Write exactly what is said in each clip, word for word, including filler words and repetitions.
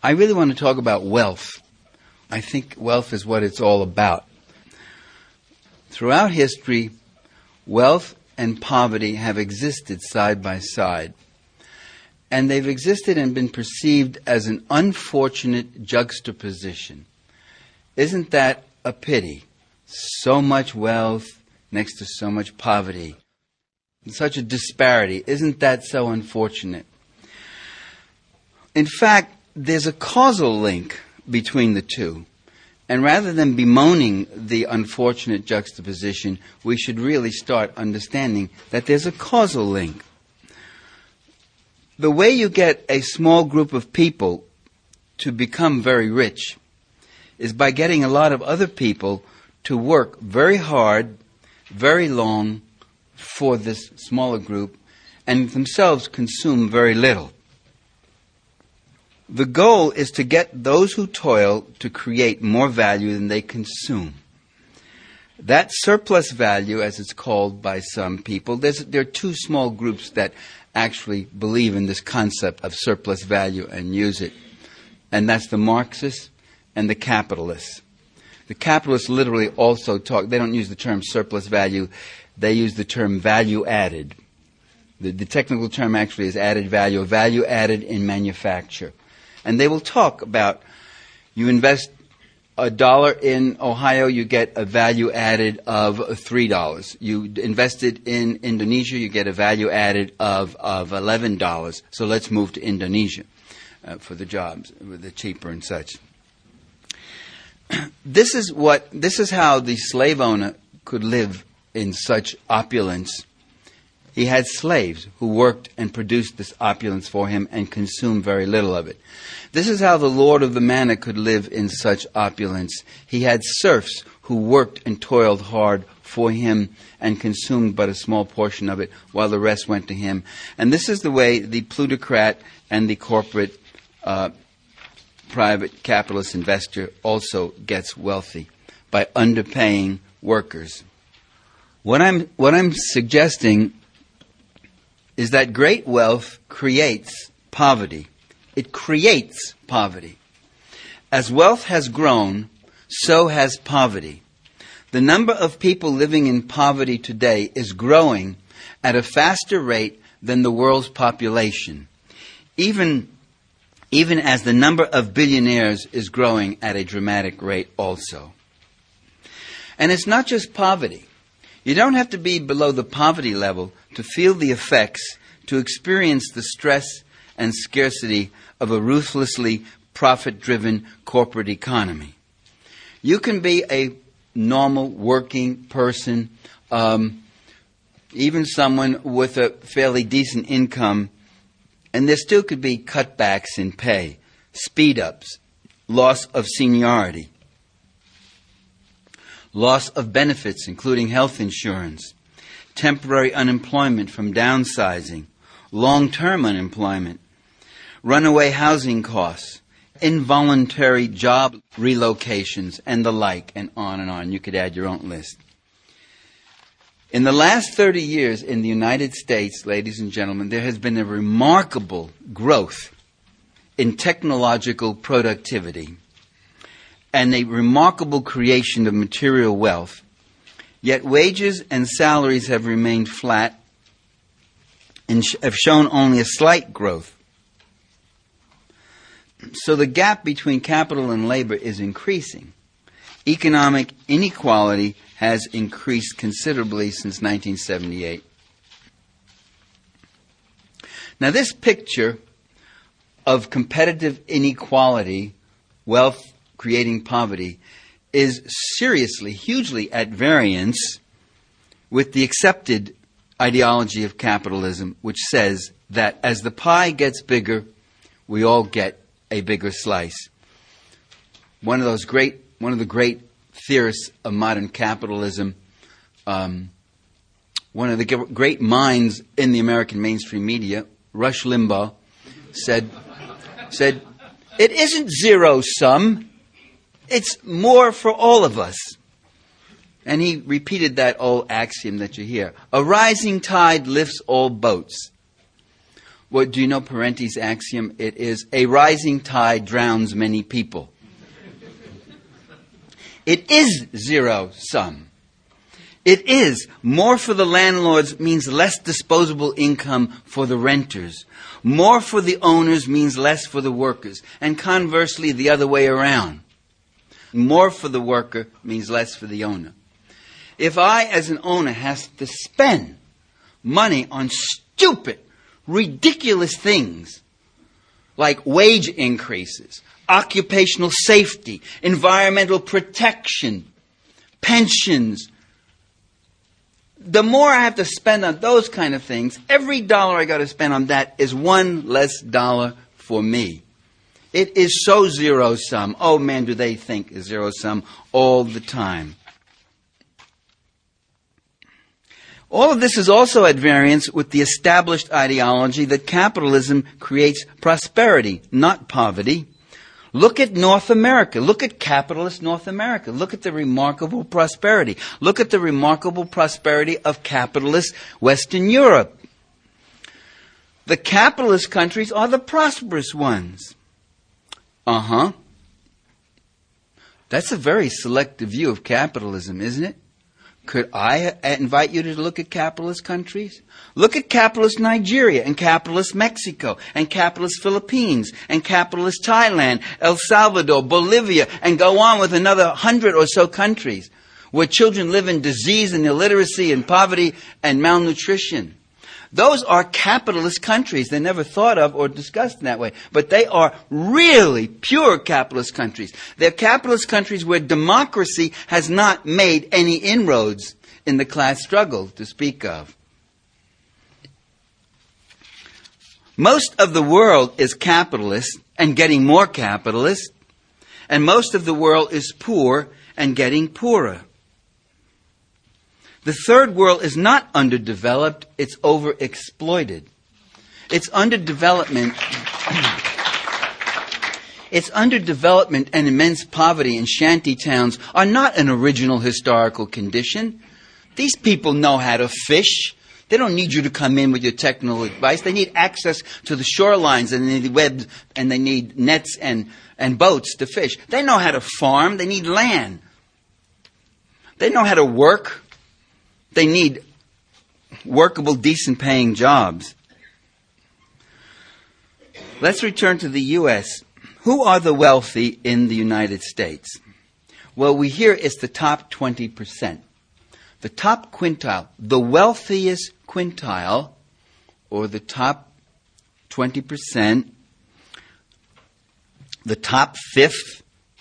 I really want to talk about wealth. I think wealth is what it's all about. Throughout history, wealth and poverty have existed side by side. And they've existed and been perceived as an unfortunate juxtaposition. Isn't that a pity? So much wealth next to so much poverty. Such a disparity. Isn't that so unfortunate? In fact, there's a causal link between the two. And rather than bemoaning the unfortunate juxtaposition, we should really start understanding that there's a causal link. The way you get a small group of people to become very rich is by getting a lot of other people to work very hard, very long for this smaller group and themselves consume very little. The goal is to get those who toil to create more value than they consume. That surplus value, as it's called by some people, there's, there are two small groups that actually believe in this concept of surplus value and use it. And that's the Marxists and the capitalists. The capitalists literally also talk, they don't use the term surplus value, they use the term value added. The, the technical term actually is added value, value added in manufacture. And they will talk about, you invest a dollar in Ohio, you get a value added of three dollars. You invest it in Indonesia, you get a value added of, of eleven dollars. So let's move to Indonesia uh, for the jobs, the cheaper and such. This is what, this is how the slave owner could live in such opulence. He had slaves who worked and produced this opulence for him and consumed very little of it. This is how the Lord of the Manor could live in such opulence. He had serfs who worked and toiled hard for him and consumed but a small portion of it while the rest went to him. And this is the way the plutocrat and the corporate uh, private capitalist investor also gets wealthy, by underpaying workers. What I'm, what I'm suggesting is that great wealth creates poverty. It creates poverty. As wealth has grown, so has poverty. The number of people living in poverty today is growing at a faster rate than the world's population, even, even as the number of billionaires is growing at a dramatic rate also. And it's not just poverty. You don't have to be below the poverty level to feel the effects, to experience the stress and scarcity of a ruthlessly profit-driven corporate economy. You can be a normal working person, um, even someone with a fairly decent income, and there still could be cutbacks in pay, speed-ups, loss of seniority, loss of benefits, including health insurance, temporary unemployment from downsizing, long-term unemployment, runaway housing costs, involuntary job relocations, and the like, and on and on. You could add your own list. In the last thirty years in the United States, ladies and gentlemen, there has been a remarkable growth in technological productivity and a remarkable creation of material wealth, yet wages and salaries have remained flat and sh- have shown only a slight growth. So the gap between capital and labor is increasing. Economic inequality has increased considerably since nineteen seventy-eight. Now this picture of competitive inequality, wealth creating poverty, is seriously, hugely at variance with the accepted ideology of capitalism, which says that as the pie gets bigger, we all get a bigger slice. One of those great, one of the great theorists of modern capitalism, um, one of the g- great minds in the American mainstream media, Rush Limbaugh, said, said, "It isn't zero sum, it's more for all of us." And he repeated that old axiom that you hear: a rising tide lifts all boats. Well, do you know Parenti's axiom? It is, a rising tide drowns many people. It is zero-sum. It is. More for the landlords means less disposable income for the renters. More for the owners means less for the workers. And conversely, the other way around. More for the worker means less for the owner. If I, as an owner, has to spend money on stupid, ridiculous things like wage increases, occupational safety, environmental protection, pensions, the more I have to spend on those kind of things, every dollar I got to spend on that is one less dollar for me. It is so zero-sum. Oh man, do they think is zero-sum all the time. All of this is also at variance with the established ideology that capitalism creates prosperity, not poverty. Look at North America. Look at capitalist North America. Look at the remarkable prosperity. Look at the remarkable prosperity of capitalist Western Europe. The capitalist countries are the prosperous ones. Uh-huh. That's a very selective view of capitalism, isn't it? Could I invite you to look at capitalist countries? Look at capitalist Nigeria and capitalist Mexico and capitalist Philippines and capitalist Thailand, El Salvador, Bolivia, and go on with another hundred or so countries where children live in disease and illiteracy and poverty and malnutrition. Those are capitalist countries. They're never thought of or discussed in that way. But they are really pure capitalist countries. They're capitalist countries where democracy has not made any inroads in the class struggle to speak of. Most of the world is capitalist and getting more capitalist. And most of the world is poor and getting poorer. The third world is not underdeveloped, it's overexploited. It's underdevelopment. Its underdevelopment and immense poverty in shanty towns are not an original historical condition. These people know how to fish. They don't need you to come in with your technical advice. They need access to the shorelines and they need webs and they need nets and, and boats to fish. They know how to farm. They need land. They know how to work. They need workable, decent paying jobs. Let's return to the U S. Who are the wealthy in the United States? Well, we hear it's the top twenty percent. The top quintile, the wealthiest quintile, or the top twenty percent, the top fifth,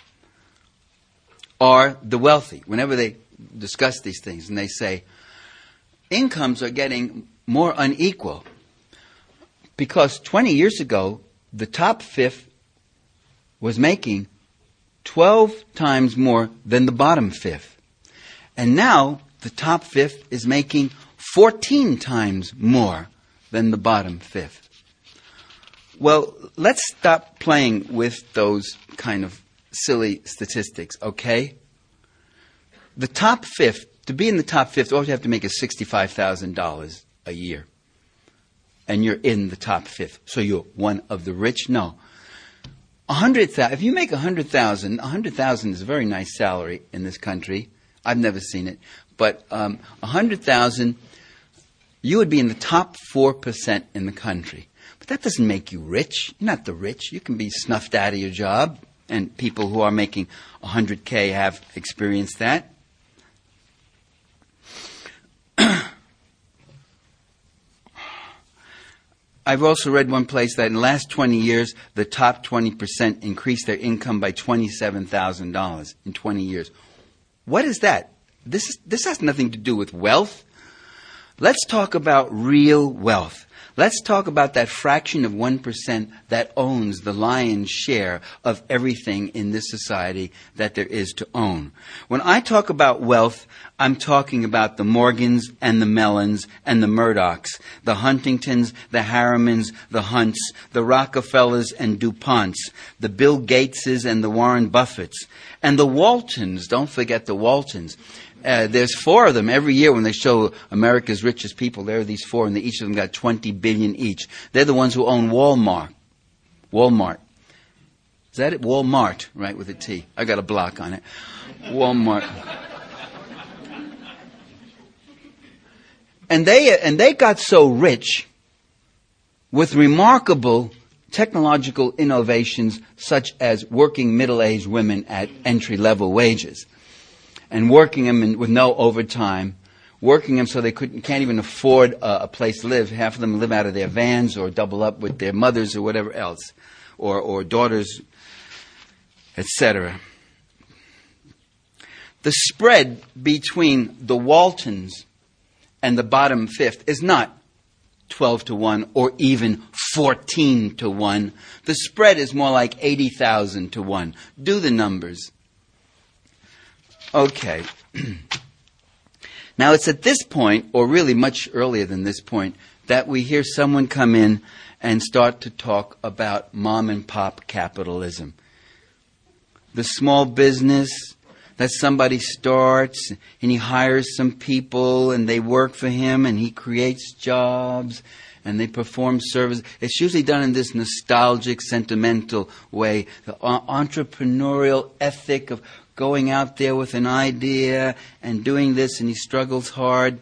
are the wealthy. Whenever they discuss these things and they say, incomes are getting more unequal because twenty years ago, the top fifth was making twelve times more than the bottom fifth. And now the top fifth is making fourteen times more than the bottom fifth. Well, let's stop playing with those kind of silly statistics, okay? The top fifth, to be in the top fifth, all you have to make is sixty-five thousand dollars a year. And you're in the top fifth. So you're one of the rich? No. one hundred thousand dollars, if you make one hundred thousand dollars, one hundred thousand dollars is a very nice salary in this country. I've never seen it. But um, one hundred thousand dollars, you would be in the top four percent in the country. But that doesn't make you rich. You're not the rich. You can be snuffed out of your job. And people who are making one hundred K have experienced that. I've also read one place that in the last twenty years, the top twenty percent increased their income by twenty-seven thousand dollars in twenty years. What is that? This is, this has nothing to do with wealth. Let's talk about real wealth. Let's talk about that fraction of one percent that owns the lion's share of everything in this society that there is to own. When I talk about wealth, I'm talking about the Morgans and the Mellons and the Murdochs, the Huntingtons, the Harrimans, the Hunts, the Rockefellers and DuPonts, the Bill Gateses and the Warren Buffetts, and the Waltons. Don't forget the Waltons. Uh, there's four of them every year when they show America's richest people. There are these four, and they, each of them got twenty billion each. They're the ones who own Walmart. Walmart. Is that it? Walmart, right, with a T. I got a block on it. Walmart. And they and they got so rich with remarkable technological innovations such as working middle-aged women at entry-level wages. And working them in, with no overtime, working them so they couldn't, can't even afford a, a place to live. Half of them live out of their vans or double up with their mothers or whatever else, or, or daughters, et cetera. The spread between the Waltons and the bottom fifth is not twelve to one or even fourteen to one. The spread is more like eighty thousand to one. Do the numbers. Okay. Now it's at this point, or really much earlier than this point, that we hear someone come in and start to talk about mom and pop capitalism. The small business that somebody starts and he hires some people and they work for him and he creates jobs and they perform service. It's usually done in this nostalgic, sentimental way. The entrepreneurial ethic of going out there with an idea and doing this, and he struggles hard.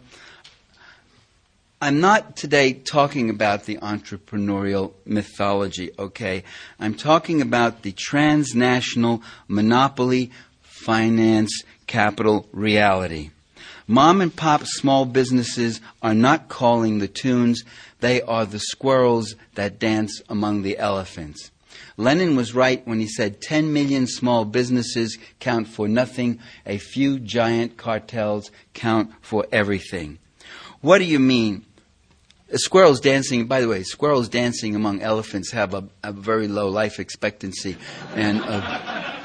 I'm not today talking about the entrepreneurial mythology, okay? I'm talking about the transnational monopoly finance capital reality. Mom and pop small businesses are not calling the tunes. They are the squirrels that dance among the elephants. Lenin was right when he said ten million small businesses count for nothing. A few giant cartels count for everything. What do you mean? Squirrels dancing, by the way, squirrels dancing among elephants have a, a very low life expectancy. And, uh,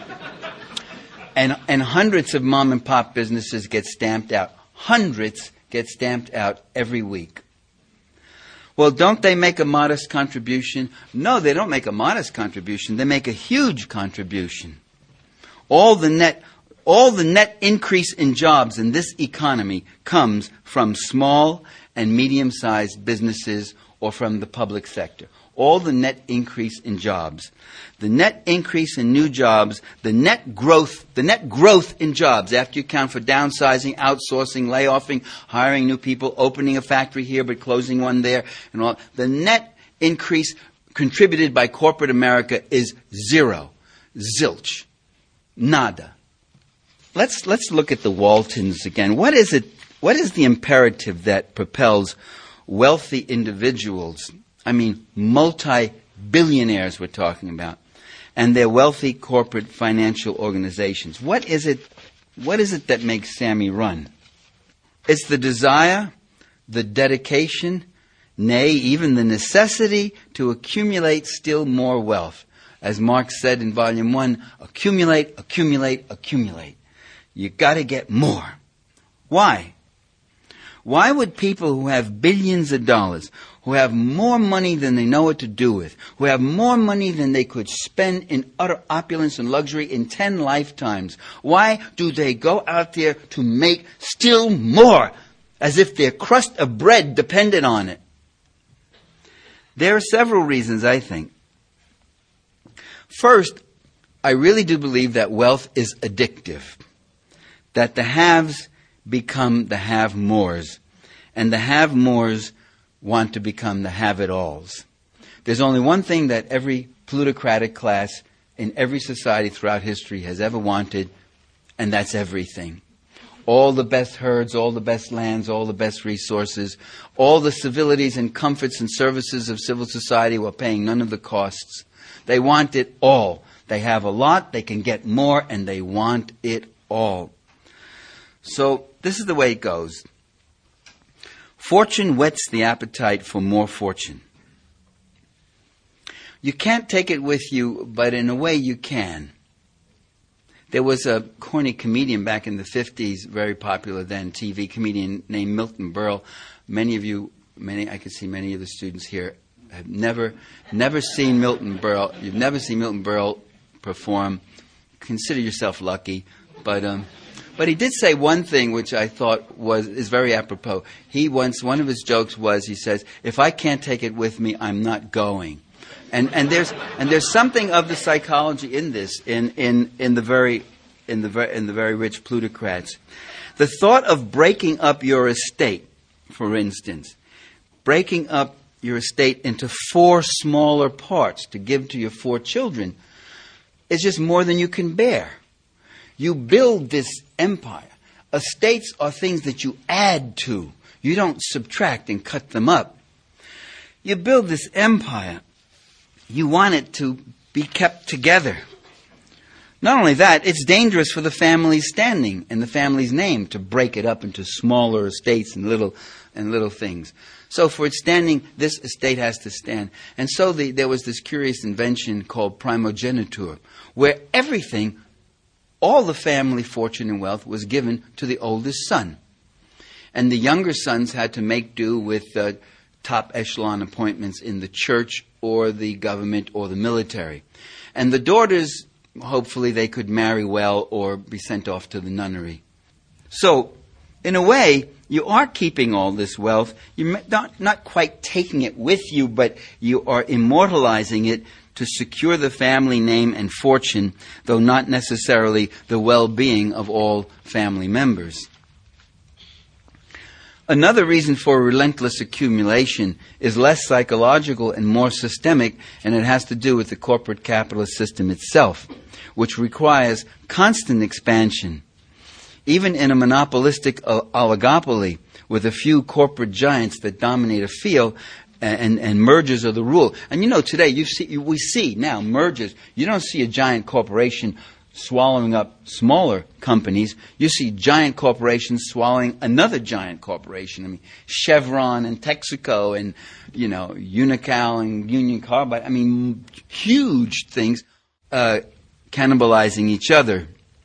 and, and hundreds of mom and pop businesses get stamped out. Hundreds get stamped out every week. Well, don't they make a modest contribution? No, they don't make a modest contribution. They make a huge contribution. All the net, all the net increase in jobs in this economy comes from small and medium-sized businesses or from the public sector. All the net increase in jobs. The net increase in new jobs, the net growth, the net growth in jobs after you count for downsizing, outsourcing, layoffing, hiring new people, opening a factory here but closing one there, and all. The net increase contributed by corporate America is zero. Zilch. Nada. Let's let's look at the Waltons again. What is it? What is the imperative that propels wealthy individuals, I mean multi-billionaires we're talking about, and their wealthy corporate financial organizations? What is it, what is it that makes Sammy run? It's the desire, the dedication, nay, even the necessity to accumulate still more wealth. As Marx said in Volume one, accumulate, accumulate, accumulate. You got to get more. Why? Why would people who have billions of dollars, who have more money than they know what to do with, who have more money than they could spend in utter opulence and luxury in ten lifetimes, why do they go out there to make still more, as if their crust of bread depended on it? There are several reasons, I think. First, I really do believe that wealth is addictive, that the haves become the have-mores, and the have-mores want to become the have-it-alls. There's only one thing that every plutocratic class in every society throughout history has ever wanted, and that's everything. All the best herds, all the best lands, all the best resources, all the civilities and comforts and services of civil society while paying none of the costs. They want it all. They have a lot, they can get more, and they want it all. So this is the way it goes. Fortune whets the appetite for more fortune. You can't take it with you, but in a way you can. There was a corny comedian back in the fifties, very popular then, T V comedian named Milton Berle. Many of you, many I can see many of the students here have never, never seen Milton Berle. You've never seen Milton Berle perform. Consider yourself lucky, but um, But he did say one thing which I thought was is very apropos. He once, one of his jokes was, he says, if I can't take it with me, I'm not going. And and there's and there's something of the psychology in this, in in, in the very in the very in the very rich plutocrats. The thought of breaking up your estate, for instance, breaking up your estate into four smaller parts to give to your four children, is just more than you can bear. You build this empire. Estates are things that you add to. You don't subtract and cut them up. You build this empire. You want it to be kept together. Not only that, it's dangerous for the family's standing and the family's name to break it up into smaller estates and little and little things. So for its standing, this estate has to stand. And so the, there was this curious invention called primogeniture, where everything, all the family fortune and wealth was given to the oldest son. And the younger sons had to make do with uh, top echelon appointments in the church or the government or the military. And the daughters, hopefully they could marry well or be sent off to the nunnery. So, in a way, you are keeping all this wealth. You're not, not quite taking it with you, but you are immortalizing it to secure the family name and fortune, though not necessarily the well-being of all family members. Another reason for relentless accumulation is less psychological and more systemic, and it has to do with the corporate capitalist system itself, which requires constant expansion. Even in a monopolistic oligopoly with a few corporate giants that dominate a field, and, and mergers are the rule. And you know, today you see, we see now mergers. You don't see a giant corporation swallowing up smaller companies. You see giant corporations swallowing another giant corporation. I mean, Chevron and Texaco and, you know, Unocal and Union Carbide. I mean, huge things uh, cannibalizing each other.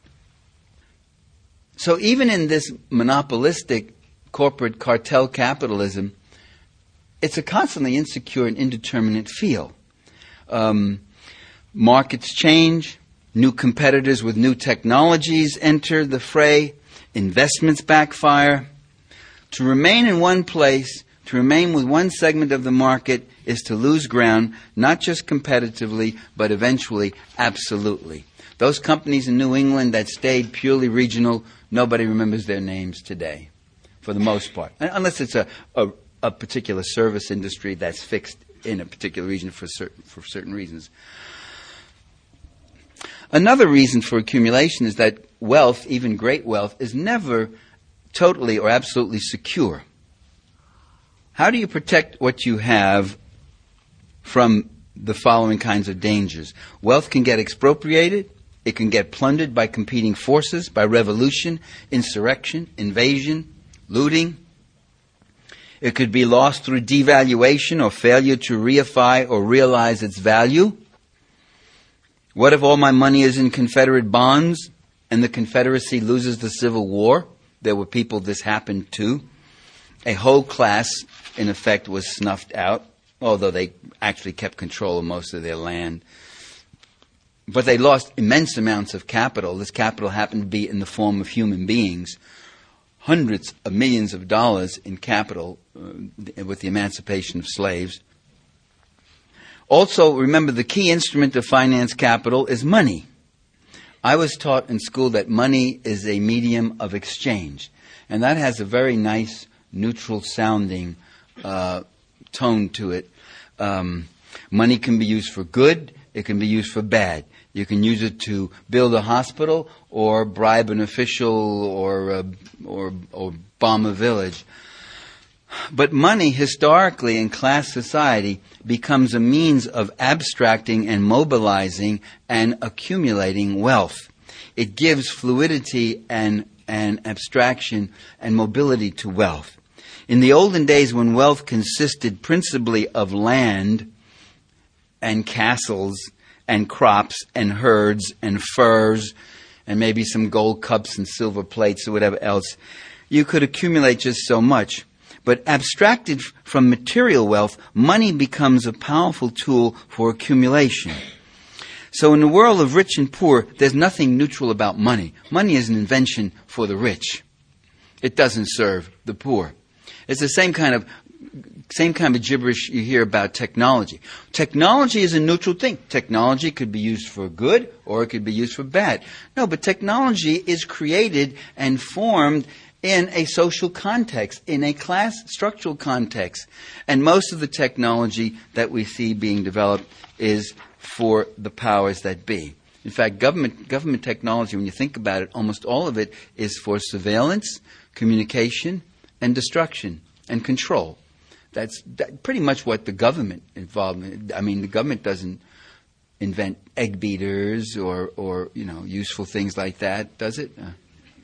So even in this monopolistic corporate cartel capitalism, it's a constantly insecure and indeterminate field. Um, markets change. New competitors with new technologies enter the fray. Investments backfire. To remain in one place, to remain with one segment of the market, is to lose ground, not just competitively, but eventually absolutely. Those companies in New England that stayed purely regional, nobody remembers their names today, for the most part. Unless it's a, a, a particular service industry that's fixed in a particular region for certain, for certain reasons. Another reason for accumulation is that wealth, even great wealth, is never totally or absolutely secure. How do you protect what you have from the following kinds of dangers? Wealth can get expropriated. It can get plundered by competing forces, by revolution, insurrection, invasion, looting. It could be lost through devaluation or failure to reify or realize its value. What if all my money is in Confederate bonds and the Confederacy loses the Civil War? There were people this happened to. A whole class, in effect, was snuffed out, although they actually kept control of most of their land. But they lost immense amounts of capital. This capital happened to be in the form of human beings. Hundreds of millions of dollars in capital uh, with the emancipation of slaves. Also, remember, the key instrument of finance capital is money. I was taught in school that money is a medium of exchange. And that has a very nice, neutral-sounding uh, tone to it. Um, money can be used for good. It can be used for bad. You can use it to build a hospital or bribe an official or uh, or, or bomb a village. But money, historically, in class society, becomes a means of abstracting and mobilizing and accumulating wealth. It gives fluidity and, and abstraction and mobility to wealth. In the olden days, when wealth consisted principally of land and castles and crops and herds and furs and maybe some gold cups and silver plates or whatever else, you could accumulate just so much. But abstracted from material wealth, money becomes a powerful tool for accumulation. So in the world of rich and poor, there's nothing neutral about money. Money is an invention for the rich. It doesn't serve the poor. It's the same kind of same kind of gibberish you hear about technology. Technology is a neutral thing. Technology could be used for good or it could be used for bad. No, but technology is created and formed in a social context, in a class structural context. And most of the technology that we see being developed is for the powers that be. In fact, government government technology, when you think about it, almost all of it is for surveillance, communication, and destruction and control. That's that, pretty much what the government involvement. I mean, the government doesn't invent egg beaters or, or you know, useful things like that, does it? Uh.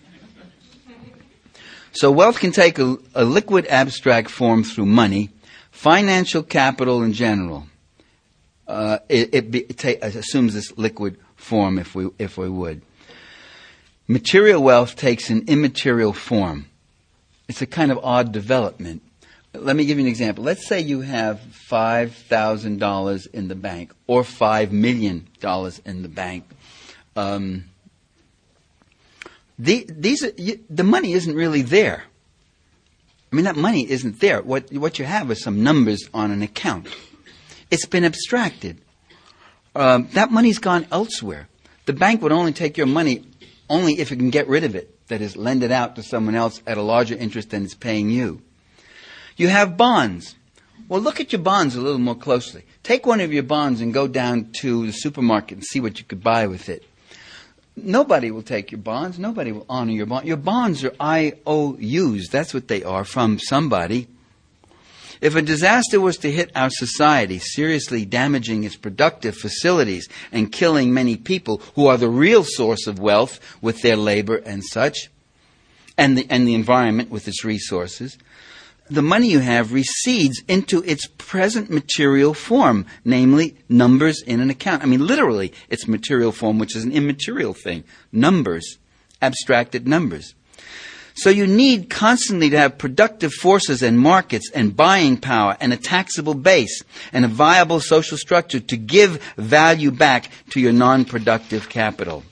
So wealth can take a, a liquid abstract form through money, financial capital in general. Uh, it it, be, it ta- assumes this liquid form, if we if we would. Material wealth takes an immaterial form. It's a kind of odd development. Let me give you an example. Let's say you have five thousand dollars in the bank or five million dollars in the bank. Um, the, these are, you, the money isn't really there. I mean, that money isn't there. What, what you have is some numbers on an account. It's been abstracted. Um, that money's gone elsewhere. The bank would only take your money only if it can get rid of it. That is, lend it out to someone else at a larger interest than it's paying you. You have bonds. Well, look at your bonds a little more closely. Take one of your bonds and go down to the supermarket and see what you could buy with it. Nobody will take your bonds. Nobody will honor your bonds. Your bonds are I O Us. That's what they are, from somebody. If a disaster was to hit our society, seriously damaging its productive facilities and killing many people who are the real source of wealth with their labor and such, and the, and the environment with its resources, the money you have recedes into its present material form, namely numbers in an account. I mean, literally, its material form, which is an immaterial thing. Numbers, abstracted numbers. So you need constantly to have productive forces and markets and buying power and a taxable base and a viable social structure to give value back to your non-productive capital.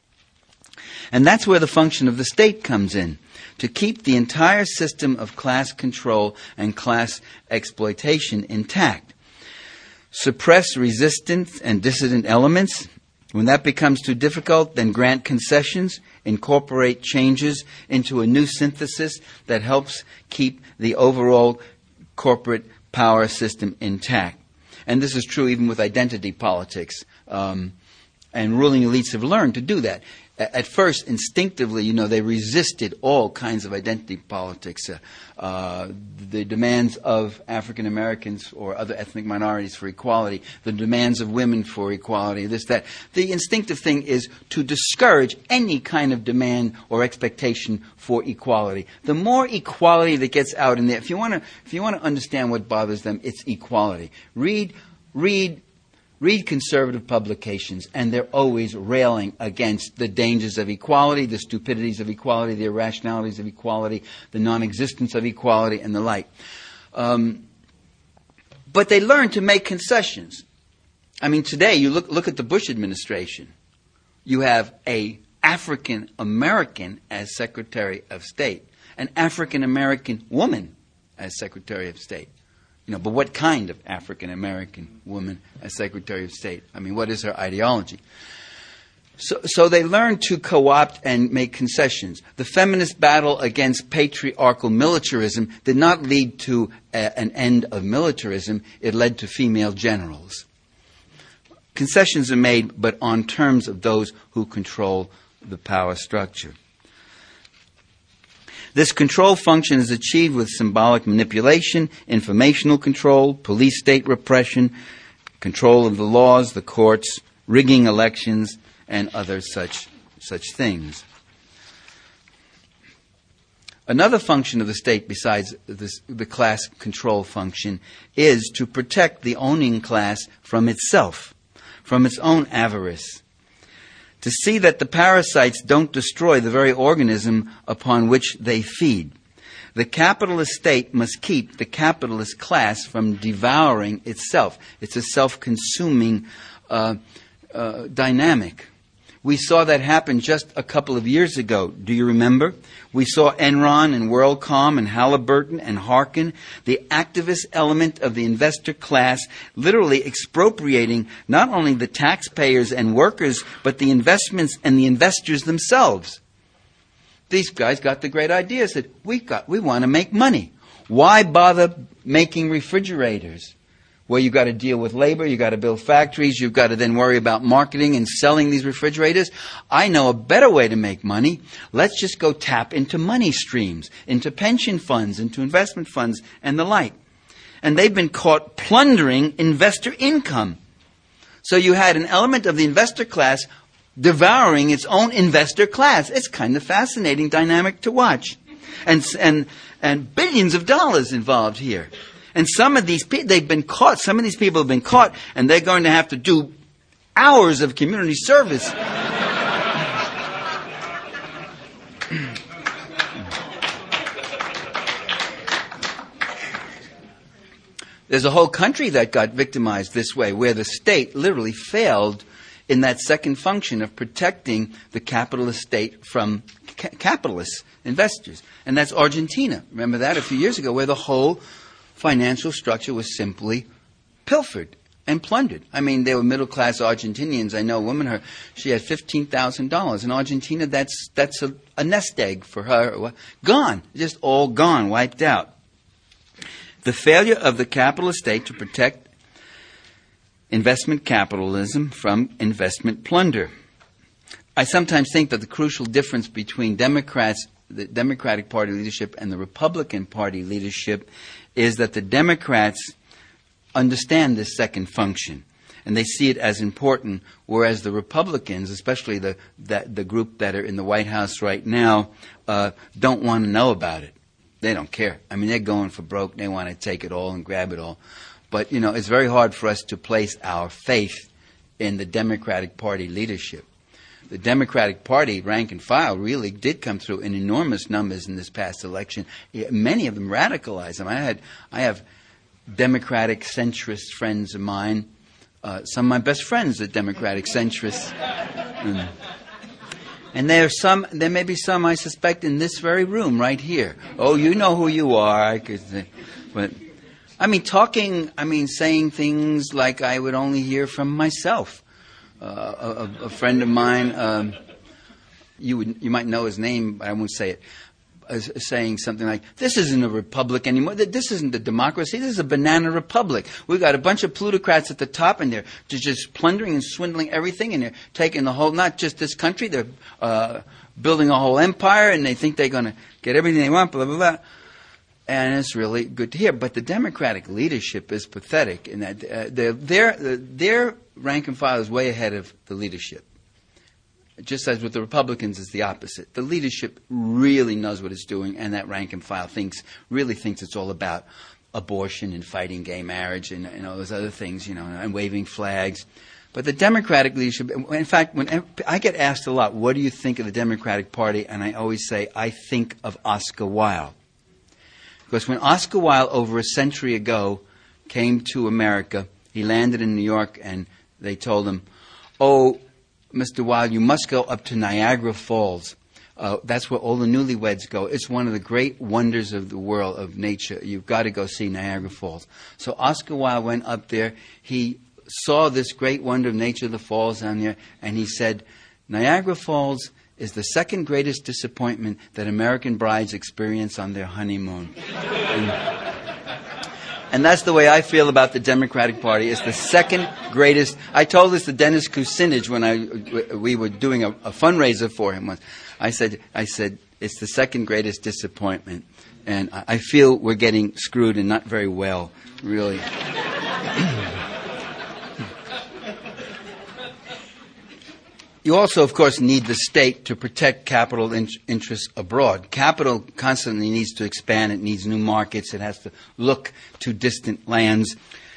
And that's where the function of the state comes in, to keep the entire system of class control and class exploitation intact. Suppress resistance and dissident elements. When that becomes too difficult, then grant concessions, incorporate changes into a new synthesis that helps keep the overall corporate power system intact. And this is true even with identity politics. Um, and ruling elites have learned to do that. At first, instinctively, you know, they resisted all kinds of identity politics. Uh, uh, the demands of African Americans or other ethnic minorities for equality, the demands of women for equality, this, that. The instinctive thing is to discourage any kind of demand or expectation for equality. The more equality that gets out in there, if you want to, if you want to understand what bothers them, it's equality. Read, read. Read conservative publications, and they're always railing against the dangers of equality, the stupidities of equality, the irrationalities of equality, the non-existence of equality, and the like. Um, but they learn to make concessions. I mean, today, you look, look at the Bush administration. You have a African American as Secretary of State, an African American woman as Secretary of State. You know, but what kind of African American woman as Secretary of State? I mean, what is her ideology? So, so they learned to co-opt and make concessions. The feminist battle against patriarchal militarism did not lead to a, an end of militarism. It led to female generals. Concessions are made, but on terms of those who control the power structure. This control function is achieved with symbolic manipulation, informational control, police state repression, control of the laws, the courts, rigging elections, and other such such things. Another function of the state besides this, the class control function is to protect the owning class from itself, from its own avarice. To see that the parasites don't destroy the very organism upon which they feed. The capitalist state must keep the capitalist class from devouring itself. It's a self-consuming uh, uh, dynamic. We saw that happen just a couple of years ago. Do you remember? We saw Enron and WorldCom and Halliburton and Harkin, the activist element of the investor class, literally expropriating not only the taxpayers and workers, but the investments and the investors themselves. These guys got the great idea, said, we got, we want to make money. Why bother making refrigerators? Well, you've got to deal with labor, you've got to build factories, you've got to then worry about marketing and selling these refrigerators. I know a better way to make money. Let's just go tap into money streams, into pension funds, into investment funds, and the like. And they've been caught plundering investor income. So you had an element of the investor class devouring its own investor class. It's kind of fascinating dynamic to watch. And, and, and billions of dollars involved here. And some of these people, they've been caught, some of these people have been caught, and they're going to have to do hours of community service. There's a whole country that got victimized this way, where the state literally failed in that second function of protecting the capitalist state from ca- capitalist investors. And that's Argentina. Remember that a few years ago, where the whole financial structure was simply pilfered and plundered. I mean, they were middle-class Argentinians. I know a woman, her, she had fifteen thousand dollars. In Argentina, that's that's a, a nest egg for her. Gone. Just all gone, wiped out. The failure of the capitalist state to protect investment capitalism from investment plunder. I sometimes think that the crucial difference between Democrats, the Democratic Party leadership, and the Republican Party leadership is that the Democrats understand this second function, and they see it as important, whereas the Republicans, especially the that, the group that are in the White House right now, uh, don't want to know about it. They don't care. I mean, they're going for broke. They want to take it all and grab it all. But, you know, it's very hard for us to place our faith in the Democratic Party leadership. The Democratic Party, rank and file, really did come through in enormous numbers in this past election. Many of them radicalized them. I had, I have Democratic centrist friends of mine. Uh, some of my best friends are Democratic centrists. Mm. And there are some, there may be some, I suspect, in this very room right here. Oh, you know who you are. I could say, but I mean, talking, I mean, saying things like I would only hear from myself. Uh, a, a friend of mine, um, you would, you might know his name, but I won't say it, uh, saying something like, this isn't a republic anymore. This isn't a democracy. This is a banana republic. We've got a bunch of plutocrats at the top, and they're just plundering and swindling everything, and they're taking the whole, not just this country, they're uh, building a whole empire, and they think they're going to get everything they want, blah, blah, blah. And it's really good to hear. But the Democratic leadership is pathetic in that uh, their, their, their rank and file is way ahead of the leadership. Just as with the Republicans, it's the opposite. The leadership really knows what it's doing, and that rank and file thinks really thinks it's all about abortion and fighting gay marriage and, and all those other things, you know, and waving flags. But the Democratic leadership, in fact, when I get asked a lot, what do you think of the Democratic Party? And I always say, I think of Oscar Wilde. Because when Oscar Wilde, over a century ago, came to America, he landed in New York, and they told him, oh, Mister Wilde, you must go up to Niagara Falls. Uh, that's where all the newlyweds go. It's one of the great wonders of the world, of nature. You've got to go see Niagara Falls. So Oscar Wilde went up there. He saw this great wonder of nature, the falls down there, and he said, Niagara Falls is the second greatest disappointment that American brides experience on their honeymoon. and, and that's the way I feel about the Democratic Party. It's the second greatest. I told this to Dennis Kucinich when I we were doing a, a fundraiser for him once. I said, I said, it's the second greatest disappointment, and I, I feel we're getting screwed and not very well, really. You also, of course, need the state to protect capital in- interests abroad. Capital constantly needs to expand. It needs new markets. It has to look to distant lands.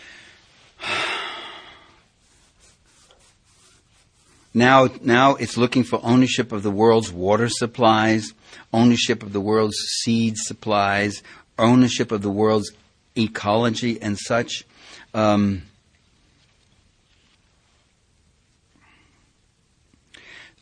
Now, now it's looking for ownership of the world's water supplies, ownership of the world's seed supplies, ownership of the world's ecology and such. Um,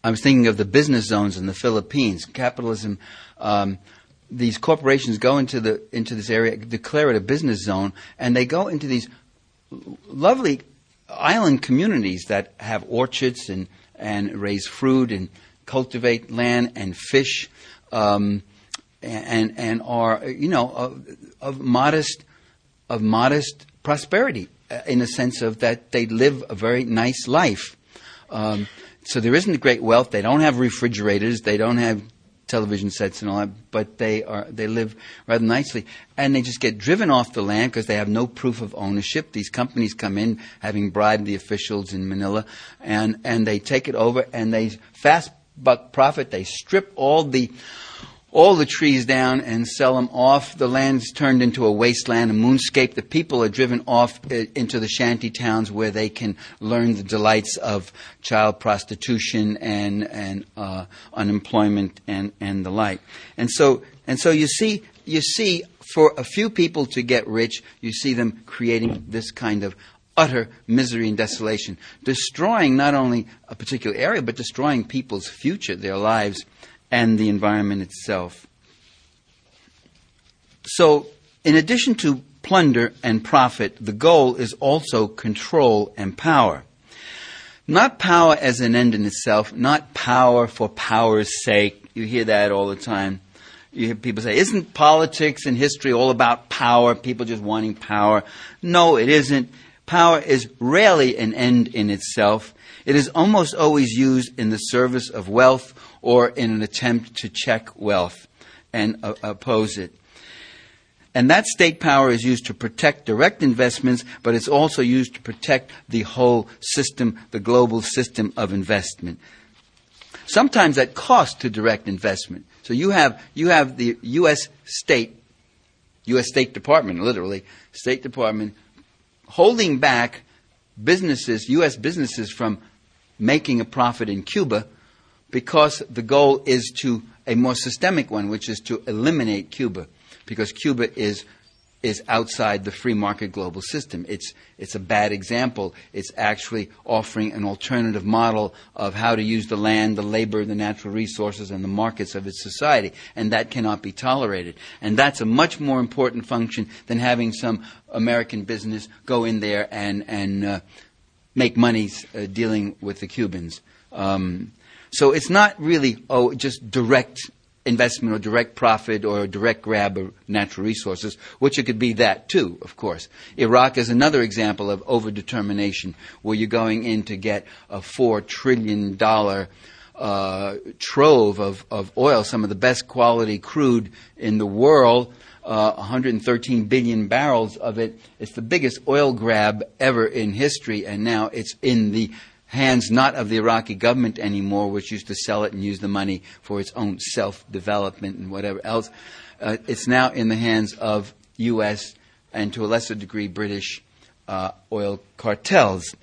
I was thinking of the business zones in the Philippines. Capitalism, um, these corporations go into the into this area, declare it a business zone, and they go into these lovely island communities that have orchards and, and raise fruit and cultivate land and fish, um, and and are you know of, of modest of modest prosperity, in the sense of that they live a very nice life. Um, so there isn't great wealth. They don't have refrigerators. They don't have television sets and all that, but they are they live rather nicely, and they just get driven off the land because they have no proof of ownership. These companies come in having bribed the officials in Manila, and and they take it over, and they fast buck profit. They strip all the all the trees down and sell them off. The land's turned into a wasteland, a moonscape. The people are driven off uh, into the shanty towns where they can learn the delights of child prostitution and and uh, unemployment and, and the like. And so and so you see you see for a few people to get rich, you see them creating this kind of utter misery and desolation, destroying not only a particular area but destroying people's future, their lives, and the environment itself. So, in addition to plunder and profit, the goal is also control and power. Not power as an end in itself, not power for power's sake. You hear that all the time. You hear people say, isn't politics and history all about power, people just wanting power? No, it isn't. Power is rarely an end in itself. It is almost always used in the service of wealth or in an attempt to check wealth and uh, oppose it. And that state power is used to protect direct investments, but it's also used to protect the whole system, the global system of investment. Sometimes at cost to direct investment. So you have you have the U S state, U S State Department, literally, State Department, holding back businesses, U S businesses from making a profit in Cuba, because the goal is to a more systemic one, which is to eliminate Cuba, because Cuba is is outside the free market global system. It's it's a bad example. It's actually offering an alternative model of how to use the land, the labor, the natural resources, and the markets of its society, and that cannot be tolerated. And that's a much more important function than having some American business go in there and and uh, make money uh, dealing with the Cubans. Um, so it's not really oh just direct investment or direct profit or direct grab of natural resources, which it could be that too, of course. Iraq is another example of overdetermination, where you're going in to get a four trillion dollars uh, trove of, of oil, some of the best quality crude in the world, uh, one hundred thirteen billion barrels of it. It's the biggest oil grab ever in history, and now it's in the hands not of the Iraqi government anymore, which used to sell it and use the money for its own self-development and whatever else. Uh, it's now in the hands of U S and to a lesser degree British uh, oil cartels.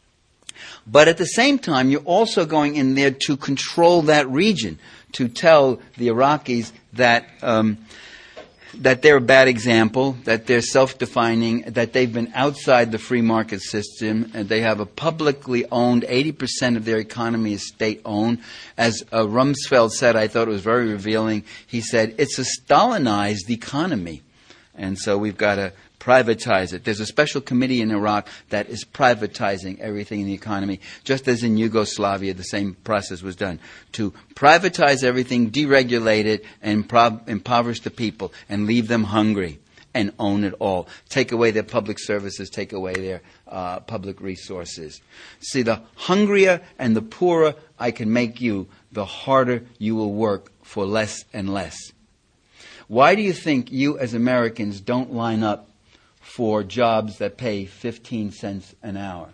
But at the same time, you're also going in there to control that region, to tell the Iraqis that um, that they're a bad example, that they're self-defining, that they've been outside the free market system, and they have a publicly owned, eighty percent of their economy is state-owned. As uh, Rumsfeld said, I thought it was very revealing, he said, it's a Stalinized economy. And so we've got to privatize it. There's a special committee in Iraq that is privatizing everything in the economy, just as in Yugoslavia the same process was done, to privatize everything, deregulate it, and improv- impoverish the people and leave them hungry and own it all. Take away their public services, take away their uh, public resources. See, the hungrier and the poorer I can make you, the harder you will work for less and less. Why do you think you as Americans don't line up for jobs that pay fifteen cents an hour?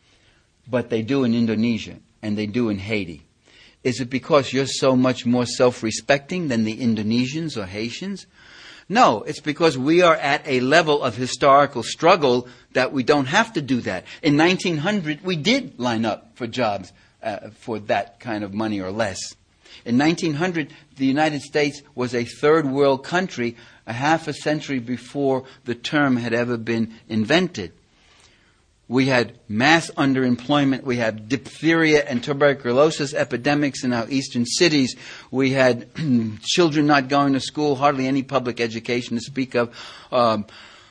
But they do in Indonesia and they do in Haiti. Is it because you're so much more self-respecting than the Indonesians or Haitians? No, it's because we are at a level of historical struggle that we don't have to do that. In nineteen hundred, we did line up for jobs uh, for that kind of money or less. In nineteen hundred, the United States was a third world country a half a century before the term had ever been invented. We had mass underemployment. We had diphtheria and tuberculosis epidemics in our eastern cities. We had children not going to school, hardly any public education to speak of. Um,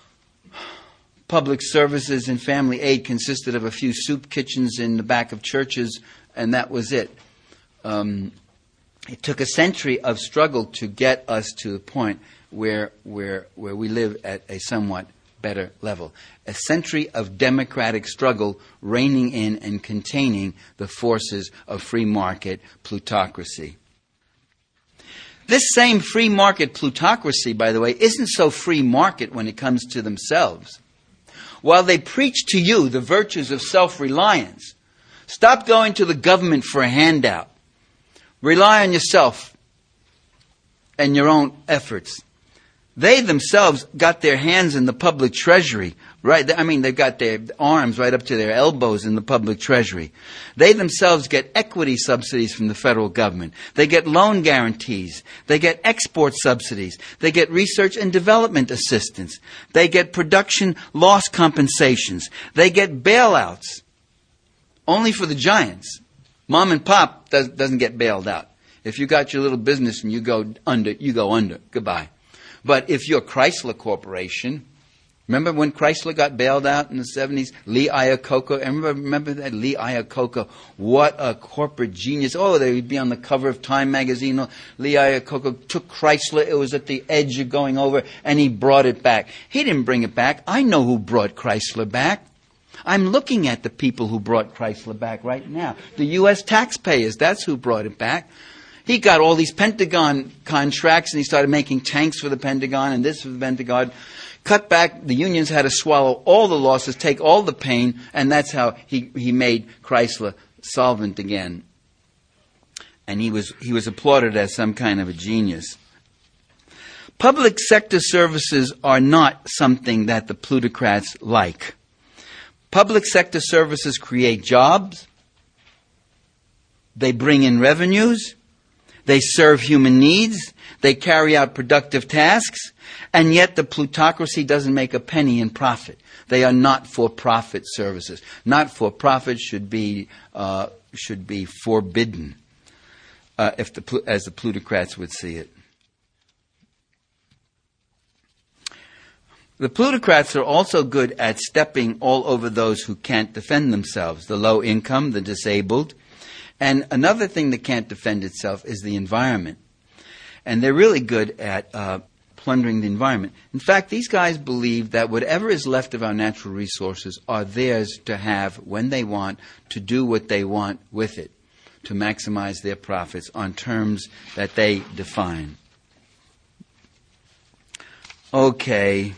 public services and family aid consisted of a few soup kitchens in the back of churches, and that was it. Um, it took a century of struggle to get us to the point where, where, where we live at a somewhat better level. A century of democratic struggle reining in and containing the forces of free market plutocracy. This same free market plutocracy, by the way, isn't so free market when it comes to themselves. While they preach to you the virtues of self-reliance, stop going to the government for a handout. Rely on yourself and your own efforts. They themselves got their hands in the public treasury, right? I mean, they've got their arms right up to their elbows in the public treasury. They themselves get equity subsidies from the federal government. They get loan guarantees. They get export subsidies. They get research and development assistance. They get production loss compensations. They get bailouts. Only for the giants. Mom and pop does, doesn't get bailed out. If you got your little business and you go under, you go under. Goodbye. But if you're Chrysler Corporation, remember when Chrysler got bailed out in the seventies? Lee Iacocca, remember, remember that? Lee Iacocca, what a corporate genius. Oh, they would be on the cover of Time magazine. Lee Iacocca took Chrysler, it was at the edge of going over, and he brought it back. He didn't bring it back. I know who brought Chrysler back. I'm looking at the people who brought Chrysler back right now. The U S taxpayers, that's who brought it back. He got all these Pentagon contracts and he started making tanks for the Pentagon and this for the Pentagon. Cut back, the unions had to swallow all the losses, take all the pain, and that's how he, he made Chrysler solvent again. And he was, he was applauded as some kind of a genius. Public sector services are not something that the plutocrats like. Public sector services create jobs. They bring in revenues. They serve human needs. They carry out productive tasks. And yet the plutocracy doesn't make a penny in profit. They are not-for-profit services. Not-for-profit should be uh, should be forbidden, uh, if the as the plutocrats would see it. The plutocrats are also good at stepping all over those who can't defend themselves, the low income, the disabled. And another thing that can't defend itself is the environment. And they're really good at uh, plundering the environment. In fact, these guys believe that whatever is left of our natural resources are theirs to have when they want, to do what they want with it, to maximize their profits on terms that they define. Okay.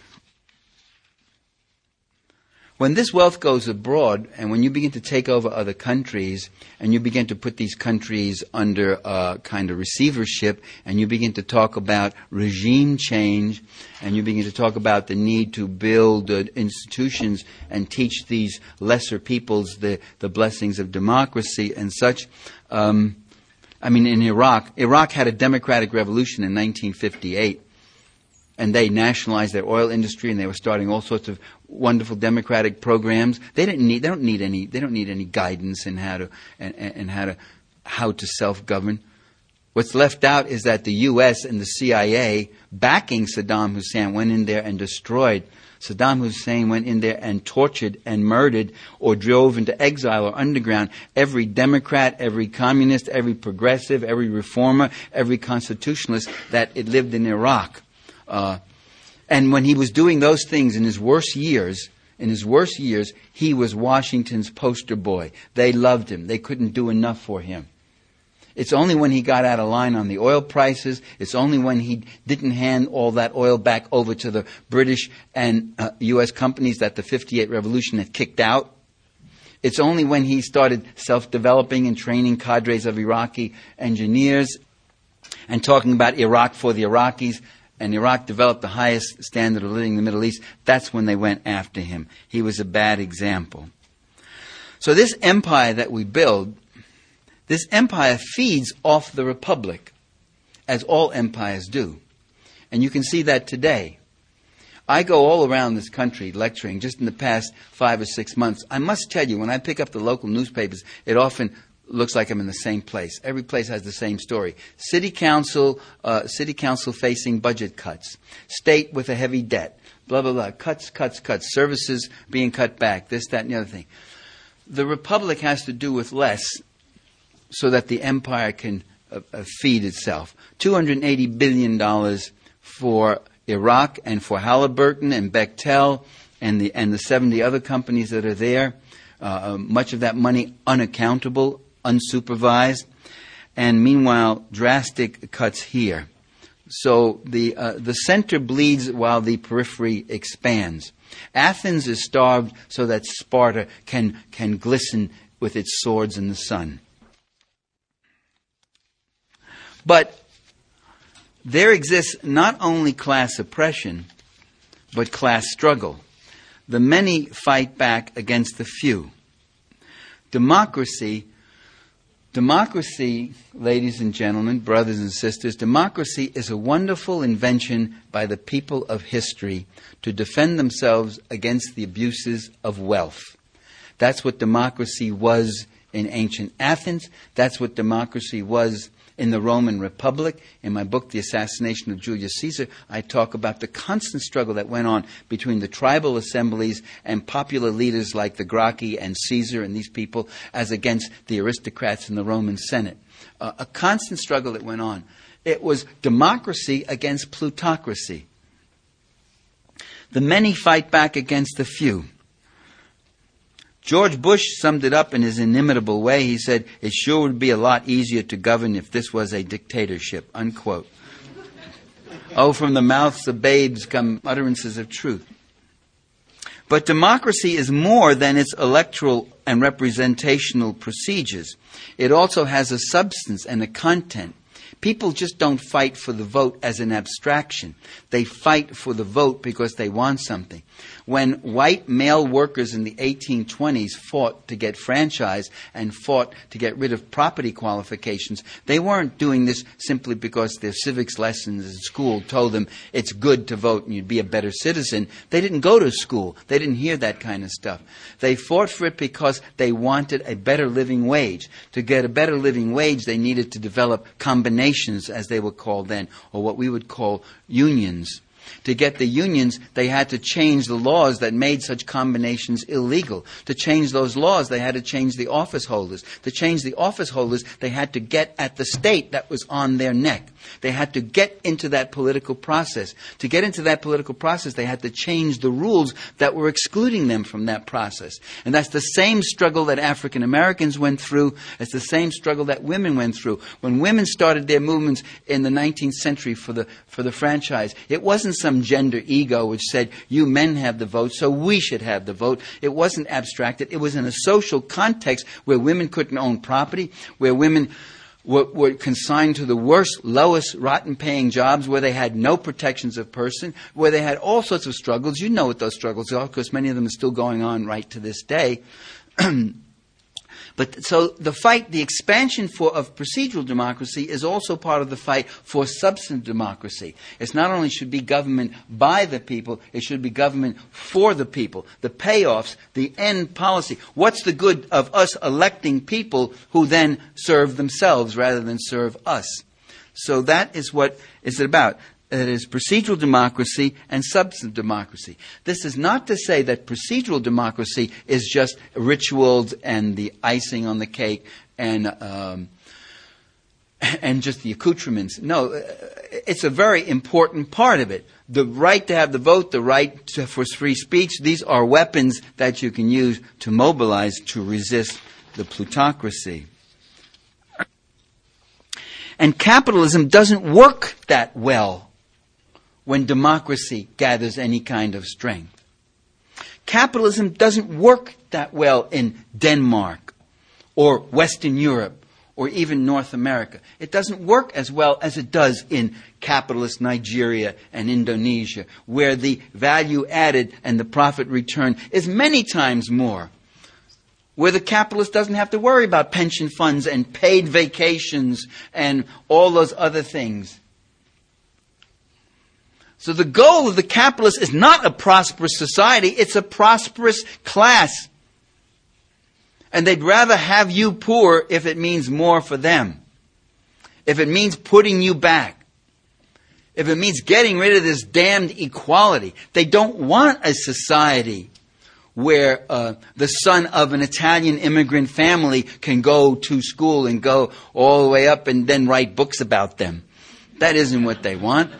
When this wealth goes abroad, and when you begin to take over other countries, and you begin to put these countries under a kind of receivership, and you begin to talk about regime change, and you begin to talk about the need to build uh, institutions and teach these lesser peoples the, the blessings of democracy and such. Um, I mean, in Iraq, Iraq had a democratic revolution in nineteen fifty-eight. And they nationalized their oil industry, and they were starting all sorts of wonderful democratic programs. They didn't need, they don't need any, they don't need any guidance in how to, and, and how to, how to self-govern. What's left out is that the U S and the C I A, backing Saddam Hussein, went in there and destroyed. Saddam Hussein went in there and tortured and murdered or drove into exile or underground every Democrat, every communist, every progressive, every reformer, every constitutionalist that it lived in Iraq. Uh, and when he was doing those things in his worst years, in his worst years, he was Washington's poster boy. They loved him. They couldn't do enough for him. It's only when he got out of line on the oil prices, it's only when he didn't hand all that oil back over to the British and uh, U S companies that the fifty-eight revolution had kicked out. It's only when he started self-developing and training cadres of Iraqi engineers and talking about Iraq for the Iraqis, and Iraq developed the highest standard of living in the Middle East, that's when they went after him. He was a bad example. So this empire that we build, this empire feeds off the Republic, as all empires do. And you can see that today. I go all around this country lecturing just in the past five or six months. I must tell you, when I pick up the local newspapers, it often looks like I'm in the same place. Every place has the same story. City council, uh, city council facing budget cuts. State with a heavy debt. Blah, blah, blah. Cuts, cuts, cuts. Services being cut back. This, that, and the other thing. The Republic has to do with less so that the empire can uh, uh, feed itself. two hundred eighty billion dollars for Iraq and for Halliburton and Bechtel and the and the seventy other companies that are there. Uh, much of that money unaccountable, unsupervised, and meanwhile drastic cuts here. So the uh, the center bleeds while the periphery expands. Athens is starved so that Sparta can can glisten with its swords in the sun. But there exists not only class oppression, but class struggle. The many fight back against the few. Democracy, democracy, ladies and gentlemen, brothers and sisters, democracy is a wonderful invention by the people of history to defend themselves against the abuses of wealth. That's what democracy was in ancient Athens. That's what democracy was in the Roman Republic. In my book, The Assassination of Julius Caesar, I talk about the constant struggle that went on between the tribal assemblies and popular leaders like the Gracchi and Caesar and these people as against the aristocrats in the Roman Senate. Uh, a constant struggle that went on. It was democracy against plutocracy. The many fight back against the few. George Bush summed it up in his inimitable way. He said, "It sure would be a lot easier to govern if this was a dictatorship," unquote. Oh, from the mouths of babes come utterances of truth. But democracy is more than its electoral and representational procedures. It also has a substance and a content. People just don't fight for the vote as an abstraction. They fight for the vote because they want something. When white male workers in the eighteen twenties fought to get franchise and fought to get rid of property qualifications, they weren't doing this simply because their civics lessons in school told them it's good to vote and you'd be a better citizen. They didn't go to school. They didn't hear that kind of stuff. They fought for it because they wanted a better living wage. To get a better living wage, they needed to develop combinations, as they were called then, or what we would call unions. To get the unions, they had to change the laws that made such combinations illegal. To change those laws, they had to change the office holders. To change the office holders, they had to get at the state that was on their neck. They had to get into that political process. To get into that political process, they had to change the rules that were excluding them from that process. And that's the same struggle that African Americans went through. It's the same struggle that women went through. When women started their movements in the nineteenth century for the for the franchise, it wasn't some gender ego which said, you men have the vote, so we should have the vote. It wasn't abstracted. It was in a social context where women couldn't own property, where women were, were consigned to the worst, lowest, rotten-paying jobs, where they had no protections of person, where they had all sorts of struggles. You know what those struggles are, because many of them are still going on right to this day. But so the fight, the expansion for of procedural democracy is also part of the fight for substantive democracy. It's not only should be government by the people, it should be government for the people. The payoffs, the end policy. What's the good of us electing people who then serve themselves rather than serve us? So that is what it's about. It is procedural democracy and substantive democracy. This is not to say that procedural democracy is just rituals and the icing on the cake and um, and just the accoutrements. No, it's a very important part of it. The right to have the vote, the right to, for free speech, these are weapons that you can use to mobilize to resist the plutocracy. And capitalism doesn't work that well when democracy gathers any kind of strength. Capitalism doesn't work that well in Denmark or Western Europe or even North America. It doesn't work as well as it does in capitalist Nigeria and Indonesia, where the value added and the profit return is many times more, where the capitalist doesn't have to worry about pension funds and paid vacations and all those other things. So the goal of the capitalist is not a prosperous society, it's a prosperous class. And they'd rather have you poor if it means more for them. If it means putting you back. If it means getting rid of this damned equality. They don't want a society where uh, the son of an Italian immigrant family can go to school and go all the way up and then write books about them. That isn't what they want.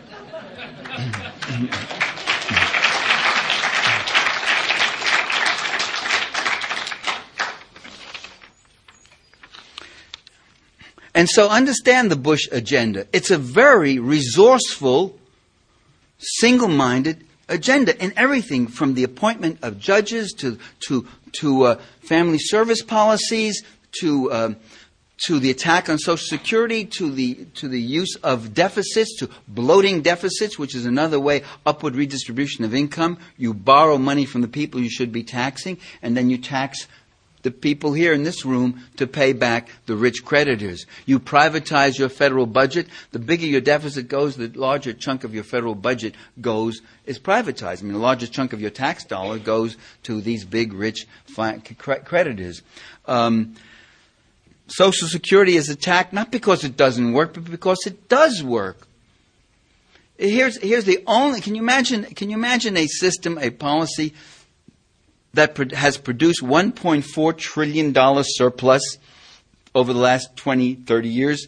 And so understand the Bush agenda. It's a very resourceful, single-minded agenda in everything from the appointment of judges to to to uh, family service policies to uh, to the attack on Social Security to the to the use of deficits to bloating deficits, which is another way upward redistribution of income. You borrow money from the people you should be taxing, and then you tax the people here in this room to pay back the rich creditors. You privatize your federal budget. The bigger your deficit goes, the larger chunk of your federal budget goes, is privatized. I mean, the largest chunk of your tax dollar goes to these big, rich fi- creditors. Um, Social Security is attacked not because it doesn't work, but because it does work. Here's, here's the only, can you imagine, can you imagine a system, a policy that has produced one point four trillion dollars surplus over the last twenty, thirty years,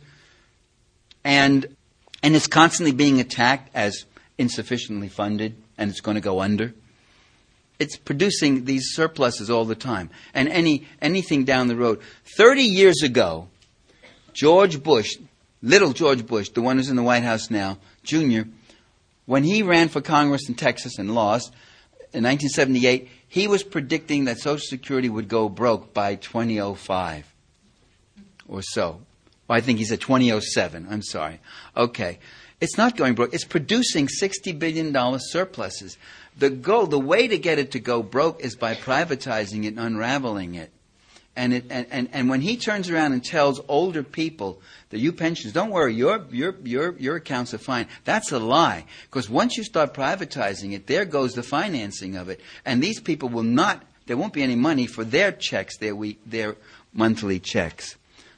and and it's constantly being attacked as insufficiently funded, and it's going to go under. It's producing these surpluses all the time. And any anything down the road. thirty years ago, George Bush, little George Bush, the one who's in the White House now, Junior, when he ran for Congress in Texas and lost, in nineteen seventy-eight, he was predicting that Social Security would go broke by twenty oh five or so. Well, I think he said twenty oh seven. I'm sorry. Okay. It's not going broke. It's producing sixty billion dollars surpluses. The goal, the way to get it to go broke is by privatizing it and unraveling it. And, it, and, and, and when he turns around and tells older people that you pensioners, don't worry, your, your, your, your accounts are fine, that's a lie. Because once you start privatizing it, there goes the financing of it. And these people will not, there won't be any money for their checks, their week, their monthly checks.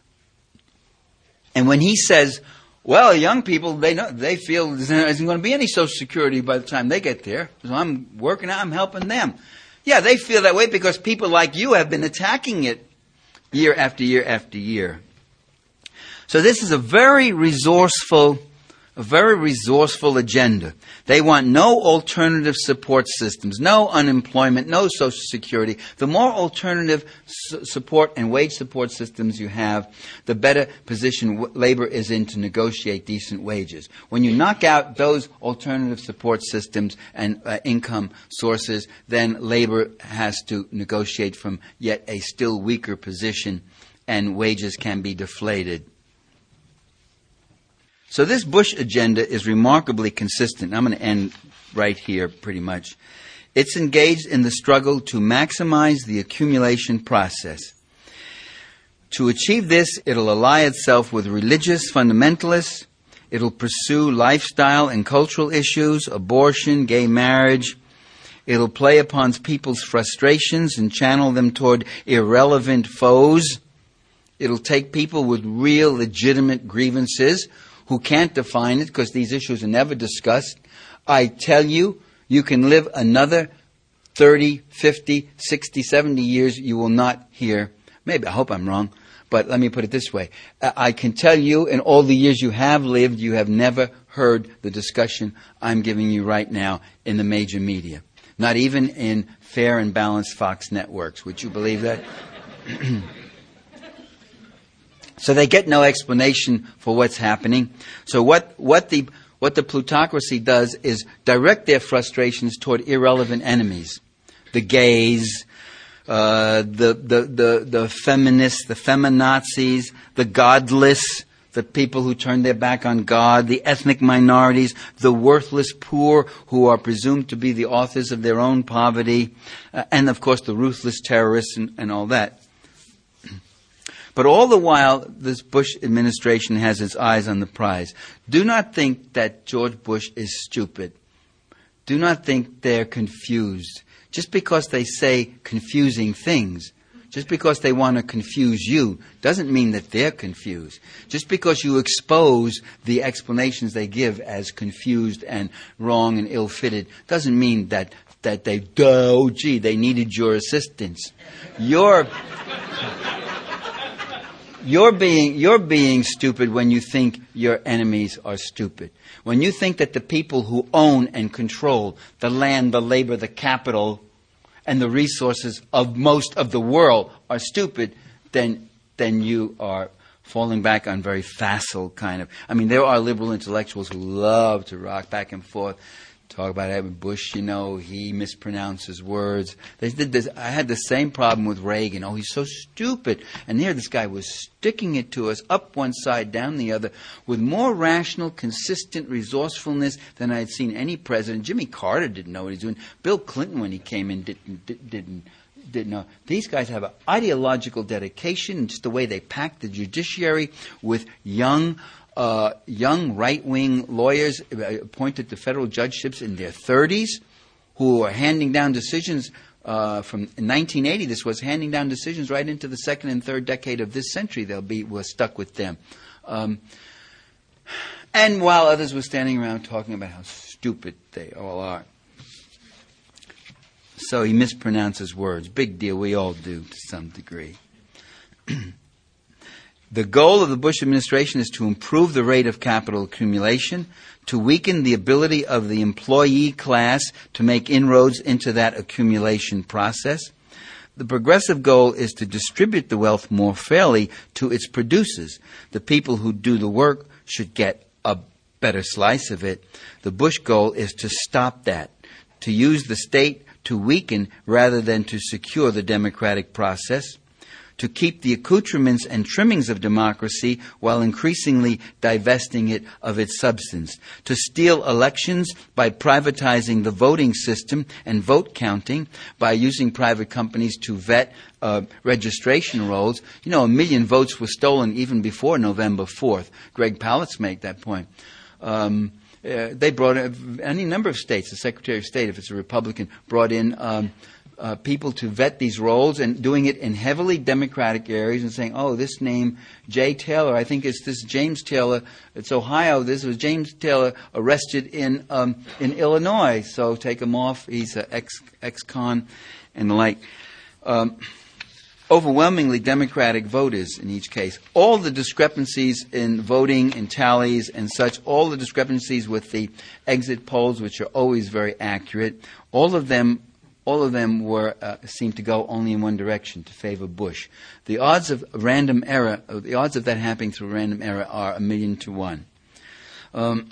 And when he says, well, young people, they know, they feel there isn't going to be any Social Security by the time they get there. So I'm working out, I'm helping them. Yeah, they feel that way because people like you have been attacking it year after year after year. So this is a very resourceful, a very resourceful agenda. They want no alternative support systems, no unemployment, no Social Security. The more alternative su- support and wage support systems you have, the better position w- labor is in to negotiate decent wages. When you knock out those alternative support systems and uh, income sources, then labor has to negotiate from yet a still weaker position, and wages can be deflated. So this Bush agenda is remarkably consistent. I'm going to end right here pretty much. It's engaged in the struggle to maximize the accumulation process. To achieve this, it'll ally itself with religious fundamentalists. It'll pursue lifestyle and cultural issues, abortion, gay marriage. It'll play upon people's frustrations and channel them toward irrelevant foes. It'll take people with real, legitimate grievances who can't define it because these issues are never discussed. I tell you, you can live another thirty, fifty, sixty, seventy years, you will not hear, maybe, I hope I'm wrong, but let me put it this way. I can tell you, in all the years you have lived, you have never heard the discussion I'm giving you right now in the major media. Not even in fair and balanced Fox networks. Would you believe that? So they get no explanation for what's happening. So what, what the what the plutocracy does is direct their frustrations toward irrelevant enemies. The gays, uh, the, the, the, the feminists, the feminazis, the godless, the people who turn their back on God, the ethnic minorities, the worthless poor who are presumed to be the authors of their own poverty, uh, and of course the ruthless terrorists and, and all that. But all the while, this Bush administration has its eyes on the prize. Do not think that George Bush is stupid. do not think they're confused. Just because they say confusing things, just because they want to confuse you, doesn't mean that they're confused. Just because you expose the explanations they give as confused and wrong and ill-fitted, doesn't mean that, that they, duh, oh gee, they needed your assistance. You're, you're being, you're being stupid when you think your enemies are stupid. When you think that the people who own and control the land, the labor, the capital, and the resources of most of the world are stupid, then then you are falling back on very facile kind of... I mean, there are liberal intellectuals who love to rock back and forth, talk about Edward Bush, you know, he mispronounces words. They did this. I had the same problem with Reagan. Oh, he's so stupid. And here this guy was sticking it to us up one side, down the other, with more rational, consistent resourcefulness than I had seen any president. Jimmy Carter didn't know what he's doing. Bill Clinton, when he came in, didn't didn't didn't know. These guys have an ideological dedication, just the way they pack the judiciary with young Uh, young right-wing lawyers appointed to federal judgeships in their thirties who are handing down decisions uh, from in nineteen eighty. This was handing down decisions right into the second and third decade of this century. They'll be we're stuck with them. Um, and while others were standing around talking about how stupid they all are. So he mispronounces words. Big deal. We all do to some degree. The goal of the Bush administration is to improve the rate of capital accumulation, to weaken the ability of the employee class to make inroads into that accumulation process. The progressive goal is to distribute the wealth more fairly to its producers. The people who do the work should get a better slice of it. The Bush goal is to stop that, to use the state to weaken rather than to secure the democratic process, to keep the accoutrements and trimmings of democracy while increasingly divesting it of its substance, to steal elections by privatizing the voting system and vote counting, by using private companies to vet uh, registration rolls. You know, a million votes were stolen even before November fourth. Greg Palast made that point. Um, uh, they brought in any number of states, the Secretary of State, if it's a Republican, brought in um, Uh, people to vet these roles and doing it in heavily Democratic areas and saying, oh, this name, Jay Taylor, I think it's this James Taylor, it's Ohio, this was James Taylor arrested in um, in Illinois, so take him off, he's an ex, ex-con and the like. Um, overwhelmingly Democratic voters in each case. All the discrepancies in voting and tallies and such, all the discrepancies with the exit polls, which are always very accurate, all of them All of them were uh, seemed to go only in one direction, to favor Bush. The odds of random error, uh, the odds of that happening through random error, are a million to one. Um,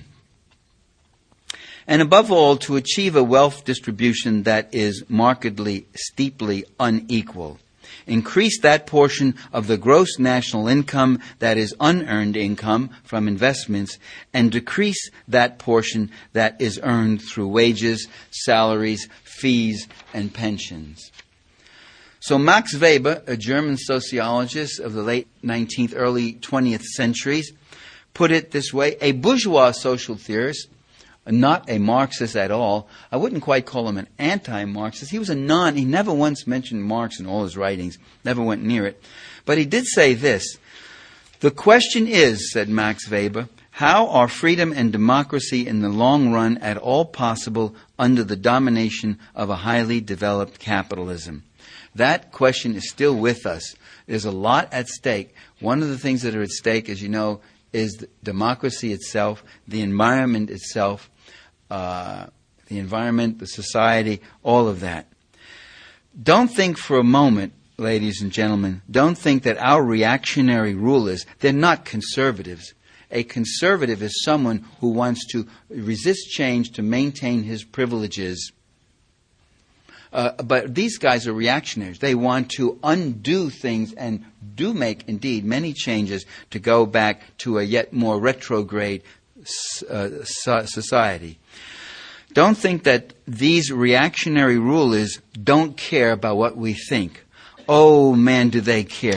and above all, to achieve a wealth distribution that is markedly, steeply unequal. Increase that portion of the gross national income that is unearned income from investments, and decrease that portion that is earned through wages, salaries, fees, and pensions. So Max Weber, a German sociologist of the late nineteenth, early twentieth centuries, put it this way: a bourgeois social theorist, not a Marxist at all. I wouldn't quite call him an anti-Marxist. He was a non, he never once mentioned Marx in all his writings, never went near it. But he did say this: the question is, said Max Weber, how are freedom and democracy in the long run at all possible under the domination of a highly developed capitalism? That question is still with us. There's a lot at stake. One of the things that are at stake, as you know, is democracy itself, the environment itself, uh, the environment, the society, all of that. Don't think for a moment, ladies and gentlemen, don't think that our reactionary rulers, they're not conservatives. A conservative is someone who wants to resist change to maintain his privileges. Uh, but these guys are reactionaries. They want to undo things and do make, indeed, many changes to go back to a yet more retrograde uh, society. Don't think that these reactionary rulers don't care about what we think. Oh, man, do they care.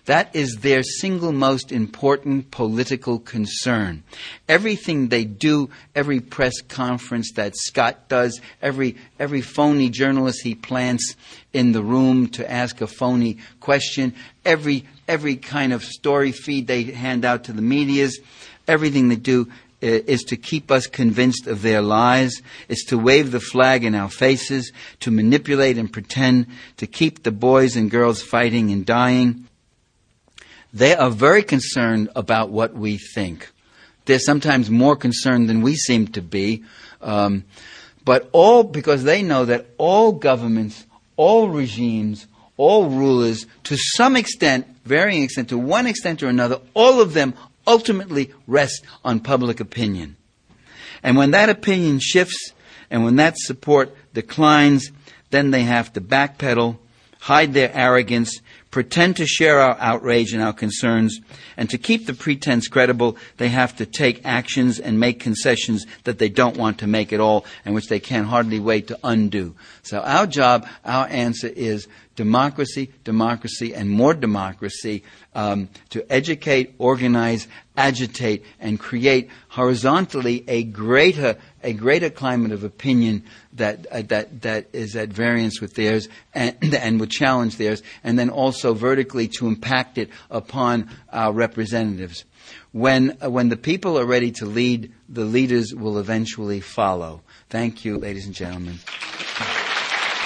That is their single most important political concern. Everything they do, every press conference that Scott does, every every phony journalist he plants in the room to ask a phony question, every every kind of story feed they hand out to the medias, everything they do is to keep us convinced of their lies, is to wave the flag in our faces, to manipulate and pretend, to keep the boys and girls fighting and dying. They are very concerned about what we think. They're sometimes more concerned than we seem to be, um, but all because they know that all governments, all regimes, all rulers, to some extent, varying extent, to one extent or another, all of them ultimately rest on public opinion. And when that opinion shifts and when that support declines, then they have to backpedal, hide their arrogance, pretend to share our outrage and our concerns, and to keep the pretense credible, they have to take actions and make concessions that they don't want to make at all and which they can hardly wait to undo. So our job, our answer is democracy, democracy, and more democracy, um, to educate, organize, agitate, and create horizontally a greater a greater climate of opinion that uh, that that is at variance with theirs and and would challenge theirs, and then also vertically to impact it upon our representatives. When uh, when the people are ready to lead, the leaders will eventually follow. Thank you, ladies and gentlemen.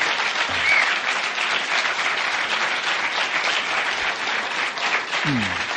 Hmm.